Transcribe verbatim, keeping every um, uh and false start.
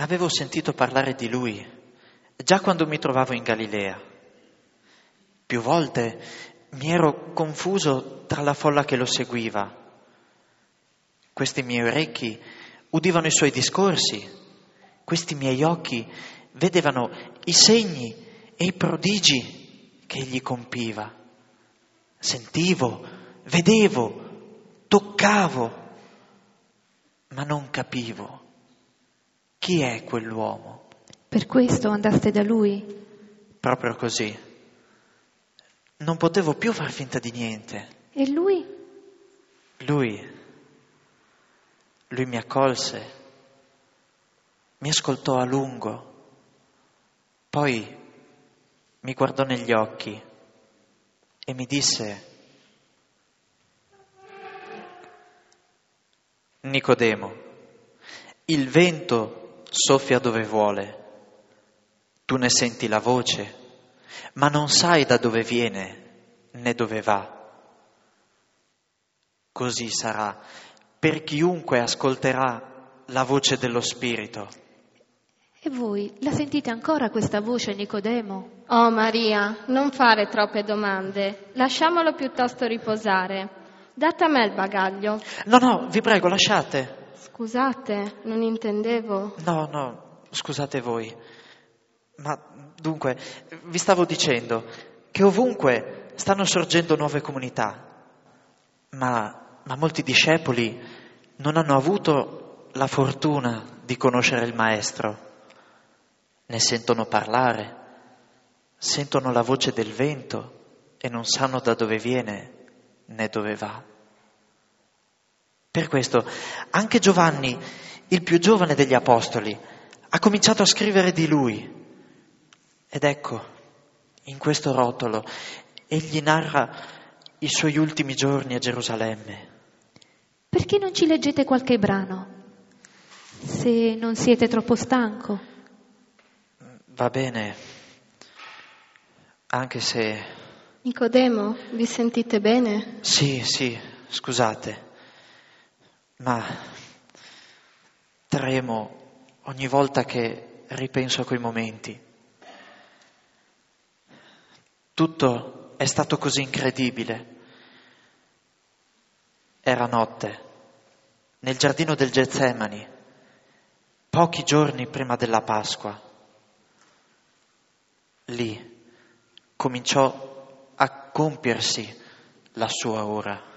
avevo sentito parlare di lui già quando mi trovavo in Galilea. Più volte mi ero confuso tra la folla che lo seguiva. Questi miei orecchi udivano i suoi discorsi, questi miei occhi vedevano i segni e i prodigi che egli compiva. Sentivo, vedevo, toccavo, ma non capivo chi è quell'uomo. Per questo andaste da lui? Proprio così. Non potevo più far finta di niente. E lui? Lui, lui mi accolse, mi ascoltò a lungo, poi mi guardò negli occhi e mi disse: Nicodemo, il vento soffia dove vuole, tu ne senti la voce, ma non sai da dove viene né dove va. Così sarà per chiunque ascolterà la voce dello Spirito. E voi la sentite ancora questa voce, Nicodemo? Oh Maria, non fare troppe domande, lasciamolo piuttosto riposare. Date a me il bagaglio. No, no, vi prego, lasciate. Scusate, non intendevo. No, no, scusate voi. Ma dunque, vi stavo dicendo che ovunque stanno sorgendo nuove comunità, ma, ma molti discepoli non hanno avuto la fortuna di conoscere il Maestro. Ne sentono parlare, sentono la voce del vento e non sanno da dove viene né dove va. Per questo anche Giovanni, il più giovane degli apostoli, ha cominciato a scrivere di lui. Ed ecco, in questo rotolo, egli narra i suoi ultimi giorni a Gerusalemme. Perché non ci leggete qualche brano? Se non siete troppo stanco. Va bene, anche se... Nicodemo, vi sentite bene? Sì, sì, scusate, ma tremo ogni volta che ripenso a quei momenti. Tutto è stato così incredibile. Era notte, nel giardino del Getsemani, pochi giorni prima della Pasqua. Lì cominciò a compiersi la sua ora.